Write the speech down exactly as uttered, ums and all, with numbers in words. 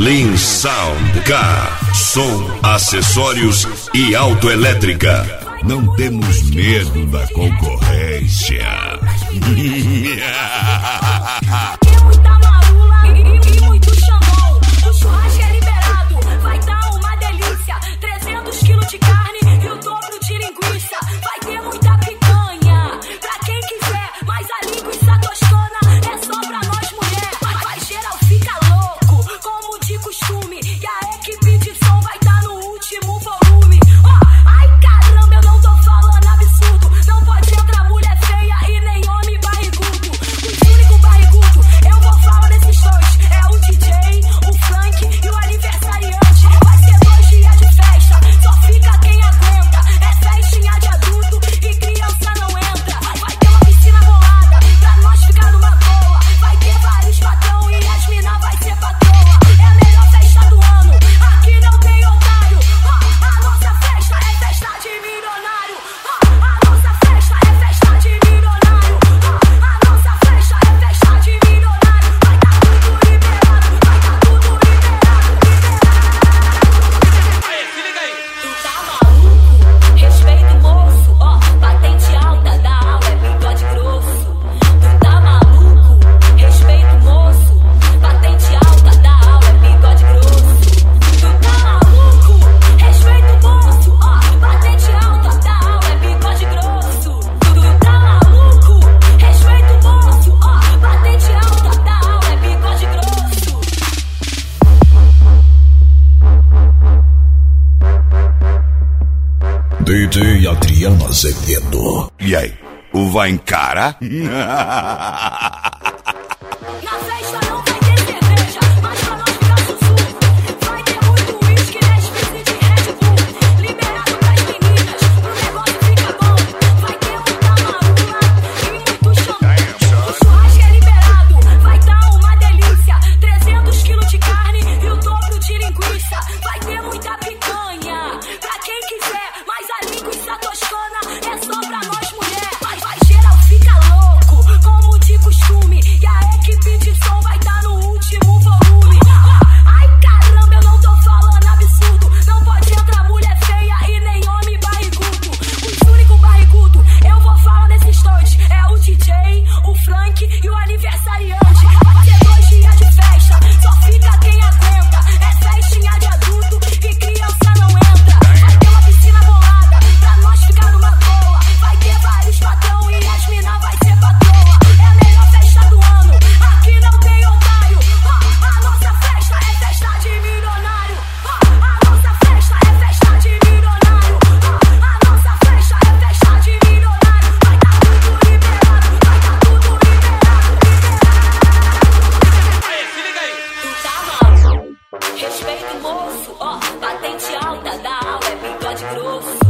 Lean Sound Car, som, acessórios e autoelétrica. Não temos medo da concorrência. Tem muita marula e, e muito chamão. O churrasco é liberado, vai dar uma delícia. trezentos quilos de carne e o dobro de linguiça. Vai ter muita picanha pra quem quiser, mas a linguiça toscana é só pra nós mulher. Vai geral fica louco, como de costume. E a equipe de som vai dar no último volume. Oh, ai caramba, eu não tô falando absurdo. Não pode entrar mulher feia e nem homem barrigudo. O único barrigudo, eu vou falar nesses dois. É o D J, o funk e o aniversariante. Vai ser dois dias de festa, só fica quem aguenta. É festinha de adulto e criança não entra. Vai ter uma piscina bolada pra nós ficar numa boa. Vai ter vários patrão e as mina vai ser patroa. É a melhor festa do ano, aqui não tem otário. Ah, a nossa festa é festa de milionário. Ah, a nossa festa é festa de milionário. Ah, a nossa festa é festa de milionário. Vai tá tudo liberado, vai tá tudo liberado, liberado. Aí, se liga aí. Tu tá maluco? Respeita o moço, ó, patente alta da aula é bigode grosso. Tu tá maluco? Respeita o moço, patente alta da aula é bigode grosso. Tu tá maluco? Respeita o moço, ó, patente alta da aula é bigode grosso. Tu tá maluco? Respeita o moço, ó, patente alta da aula é bigode grosso. D J Adriano Azevedo. E aí, o vai encarar? Na festa não vai ter cerveja, mas pra nós ficar sussurro. Vai ter muito uísque, Nesquik de Red Bull. Liberado pras meninas, pro negócio fica bom. Vai ter muita marula e muito champanhe. O churrasco é liberado, vai dar uma delícia. trezentos quilos de carne e o dobro de linguiça. Vai ter muita picanha pra quem quiser, mas a linguiça toscana é só pra nós mulher. Vai, vai geral fica louco, como de costume. E a equipe de som vai dar no último volume. Ai caramba, eu não tô falando absurdo. Não pode entrar mulher feia e nem homem barrigudo. O único barrigudo, eu vou falar nesses dois. É o D J, o Frank e o aniversariante. Vai ser dois dias de festa, só fica quem aguenta. É festinha de adulto e criança não entra. Vai ter uma piscina bolada pra nós ficar numa boa. Vai ter vários patrão e as mina vai ser patroa. É a melhor festa do ano, aqui não tem otário. Ah, a nossa festa é festa de milionário. Ah, a nossa festa é festa de milionário. Ah, a nossa festa é festa de milionário. Vai tá tudo liberado, vai tá tudo liberado, liberado. Aí, se liga aí. Tu tá maluco? Respeita o moço, ó, patente alta da aula é bigode grosso.